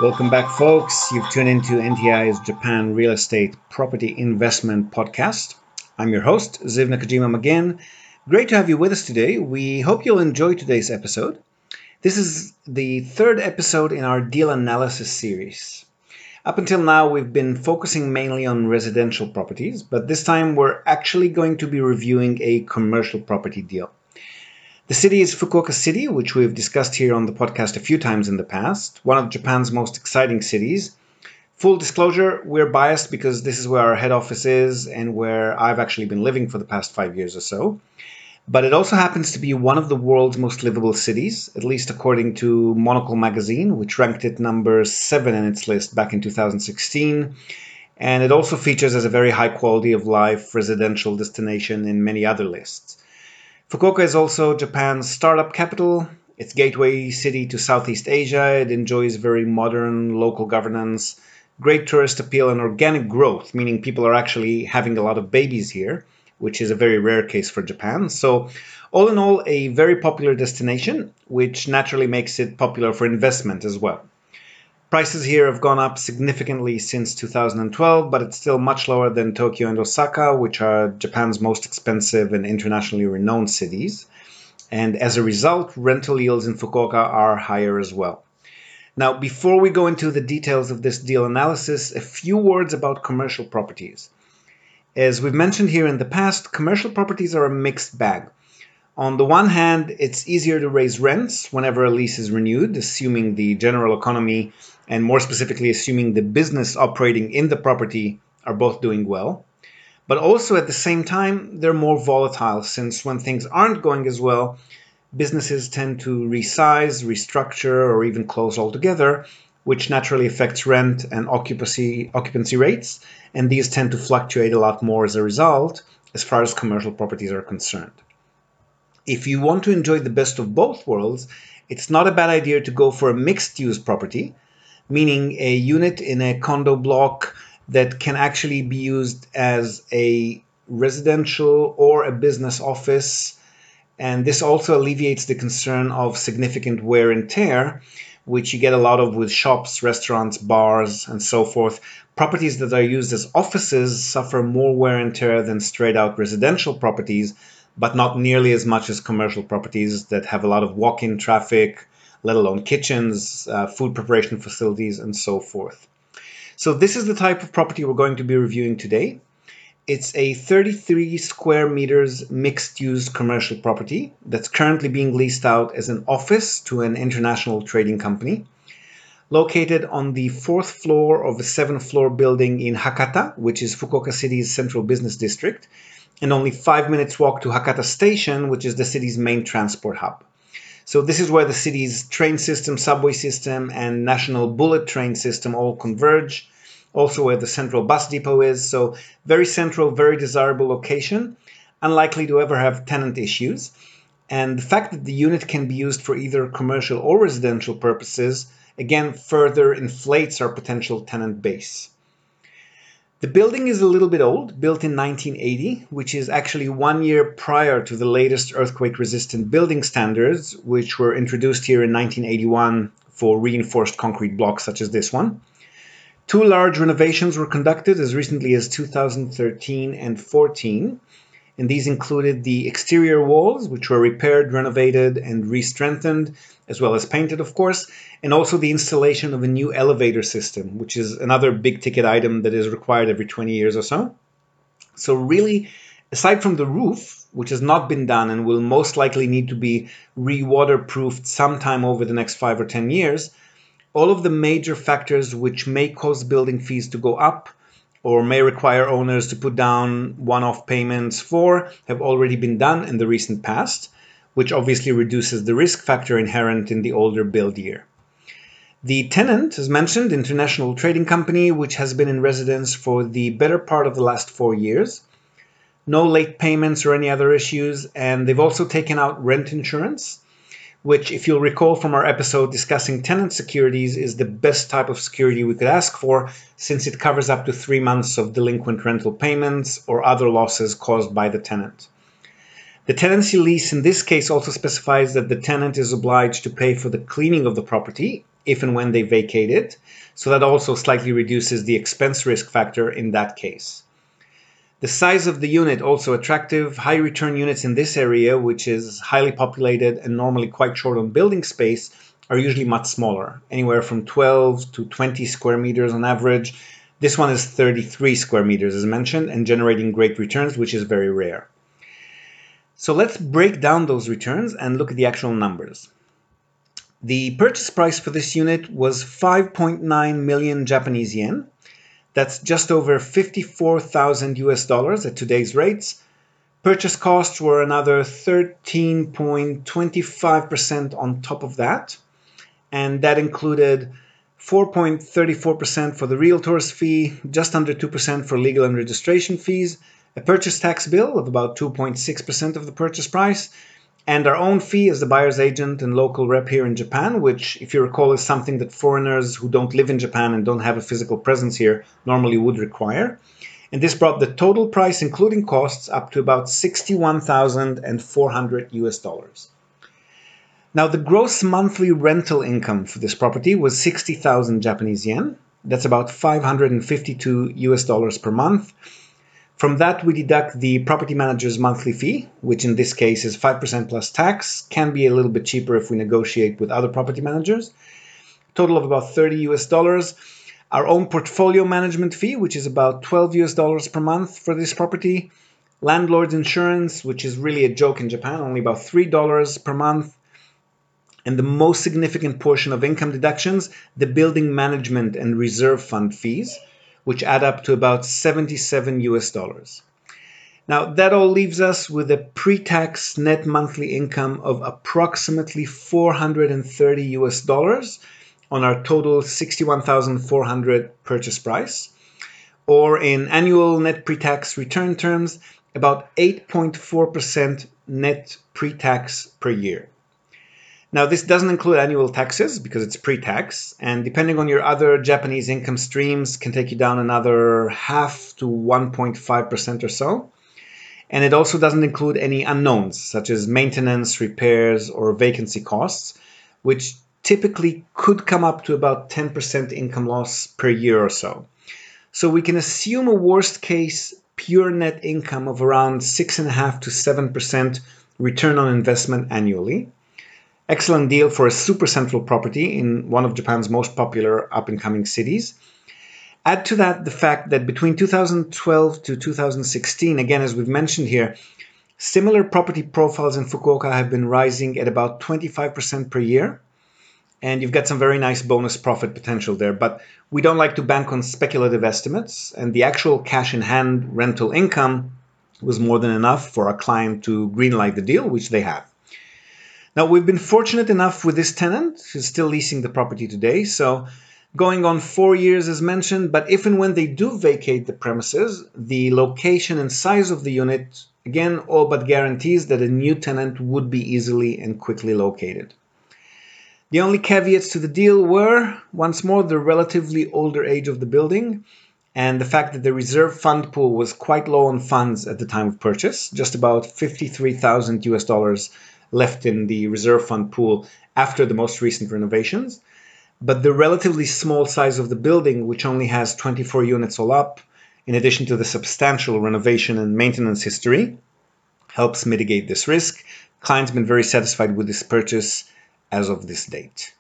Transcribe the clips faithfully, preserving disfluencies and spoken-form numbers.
Welcome back, folks. You've tuned into N T I's Japan Real Estate Property Investment Podcast. I'm your host, Ziv Nakajima McGinn. Great to have you with us today. We hope you'll enjoy today's episode. This is the third episode in our deal analysis series. Up until now, we've been focusing mainly on residential properties, but this time we're actually going to be reviewing a commercial property deal. The city is Fukuoka City, which we've discussed here on the podcast a few times in the past, one of Japan's most exciting cities. Full disclosure, we're biased because this is where our head office is and where I've actually been living for the past five years or so. But it also happens to be one of the world's most livable cities, at least according to Monocle magazine, which ranked it number seven in its list back in two thousand sixteen. And it also features as a very high quality of life residential destination in many other lists. Fukuoka is also Japan's startup capital. It's gateway city to Southeast Asia. It enjoys very modern local governance, great tourist appeal, and organic growth, meaning people are actually having a lot of babies here, which is a very rare case for Japan. So all in all, a very popular destination, which naturally makes it popular for investment as well. Prices here have gone up significantly since two thousand twelve, but it's still much lower than Tokyo and Osaka, which are Japan's most expensive and internationally renowned cities. And as a result, rental yields in Fukuoka are higher as well. Now, before we go into the details of this deal analysis, a few words about commercial properties. As we've mentioned here in the past, commercial properties are a mixed bag. On the one hand, it's easier to raise rents whenever a lease is renewed, assuming the general economy and more specifically assuming the business operating in the property are both doing well. But also at the same time, they're more volatile since when things aren't going as well, businesses tend to resize, restructure, or even close altogether, which naturally affects rent and occupancy occupancy rates, and these tend to fluctuate a lot more as a result as far as commercial properties are concerned. If you want to enjoy the best of both worlds, it's not a bad idea to go for a mixed-use property, meaning a unit in a condo block that can actually be used as a residential or a business office. And this also alleviates the concern of significant wear and tear, which you get a lot of with shops, restaurants, bars, and so forth. Properties that are used as offices suffer more wear and tear than straight-out residential properties, but not nearly as much as commercial properties that have a lot of walk-in traffic, let alone kitchens, uh, food preparation facilities, and so forth. So this is the type of property we're going to be reviewing today. It's a thirty-three square meters mixed-use commercial property that's currently being leased out as an office to an international trading company. Located on the fourth floor of a seven-floor building in Hakata, which is Fukuoka City's central business district, and only five minutes walk to Hakata Station, which is the city's main transport hub. So this is where the city's train system, subway system, and national bullet train system all converge. Also where the central bus depot is. So very central, very desirable location, unlikely to ever have tenant issues. And the fact that the unit can be used for either commercial or residential purposes, again, further inflates our potential tenant base. The building is a little bit old, built in nineteen eighty, which is actually one year prior to the latest earthquake-resistant building standards, which were introduced here in nineteen eighty-one for reinforced concrete blocks such as this one. Two large renovations were conducted as recently as two thousand thirteen and fourteen, and these included the exterior walls, which were repaired, renovated, and re-strengthened, as well as painted, of course, and also the installation of a new elevator system, which is another big-ticket item that is required every twenty years or so. So really, aside from the roof, which has not been done and will most likely need to be re-waterproofed sometime over the next five or ten years, all of the major factors which may cause building fees to go up or may require owners to put down one-off payments for have already been done in the recent past, which obviously reduces the risk factor inherent in the older build year. The tenant, as mentioned, International Trading Company, which has been in residence for the better part of the last four years. No late payments or any other issues, and they've also taken out rent insurance, which, if you'll recall from our episode discussing tenant securities, is the best type of security we could ask for, since it covers up to three months of delinquent rental payments or other losses caused by the tenant. The tenancy lease in this case also specifies that the tenant is obliged to pay for the cleaning of the property if and when they vacate it. So that also slightly reduces the expense risk factor in that case. The size of the unit also attractive. High return units in this area, which is highly populated and normally quite short on building space, are usually much smaller, anywhere from twelve to twenty square meters on average. This one is thirty-three square meters, as mentioned, and generating great returns, which is very rare. So let's break down those returns and look at the actual numbers. The purchase price for this unit was five point nine million Japanese yen. That's just over fifty-four thousand U S dollars at today's rates. Purchase costs were another thirteen point two five percent on top of that. And that included four point three four percent for the realtor's fee, just under two percent for legal and registration fees, a purchase tax bill of about two point six percent of the purchase price, and our own fee as the buyer's agent and local rep here in Japan, which, if you recall, is something that foreigners who don't live in Japan and don't have a physical presence here normally would require. And this brought the total price, including costs, up to about sixty-one thousand four hundred U S dollars. Now, the gross monthly rental income for this property was sixty thousand Japanese yen. That's about five hundred fifty-two U S dollars per month. From that, we deduct the property manager's monthly fee, which in this case is five percent plus tax. Can be a little bit cheaper if we negotiate with other property managers. Total of about thirty U S dollars. Our own portfolio management fee, which is about twelve U S dollars per month for this property. Landlord's insurance, which is really a joke in Japan, only about three dollars per month. And the most significant portion of income deductions, the building management and reserve fund fees, which add up to about seventy-seven U S dollars. Now, that all leaves us with a pre-tax net monthly income of approximately four hundred thirty U S dollars on our total sixty-one thousand four hundred purchase price, or in annual net pre-tax return terms, about eight point four percent net pre-tax per year. Now, this doesn't include annual taxes because it's pre-tax, and depending on your other Japanese income streams, can take you down another half to one point five percent or so. And it also doesn't include any unknowns, such as maintenance, repairs, or vacancy costs, which typically could come up to about ten percent income loss per year or so. So we can assume a worst case pure net income of around six point five to seven percent return on investment annually. Excellent deal for a super central property in one of Japan's most popular up-and-coming cities. Add to that the fact that between two thousand twelve to two thousand sixteen, again, as we've mentioned here, similar property profiles in Fukuoka have been rising at about twenty-five percent per year. And you've got some very nice bonus profit potential there. But we don't like to bank on speculative estimates. And the actual cash-in-hand rental income was more than enough for our client to greenlight the deal, which they have. Now, we've been fortunate enough with this tenant who's still leasing the property today, so going on four years as mentioned, but if and when they do vacate the premises, the location and size of the unit, again, all but guarantees that a new tenant would be easily and quickly located. The only caveats to the deal were, once more, the relatively older age of the building and the fact that the reserve fund pool was quite low on funds at the time of purchase, just about fifty-three thousand U S dollars left in the reserve fund pool after the most recent renovations. But the relatively small size of the building, which only has twenty-four units all up, in addition to the substantial renovation and maintenance history, helps mitigate this risk. Client's been very satisfied with this purchase as of this date.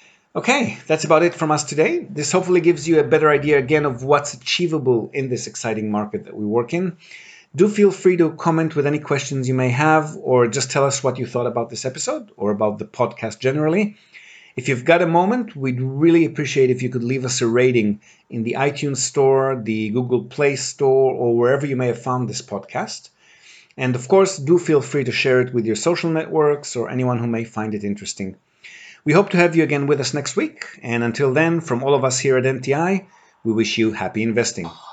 Okay, that's about it from us today. This hopefully gives you a better idea again of what's achievable in this exciting market that we work in. Do feel free to comment with any questions you may have, or just tell us what you thought about this episode or about the podcast generally. If you've got a moment, we'd really appreciate if you could leave us a rating in the iTunes Store, the Google Play Store, or wherever you may have found this podcast. And of course, do feel free to share it with your social networks or anyone who may find it interesting. We hope to have you again with us next week. And until then, from all of us here at N T I, we wish you happy investing.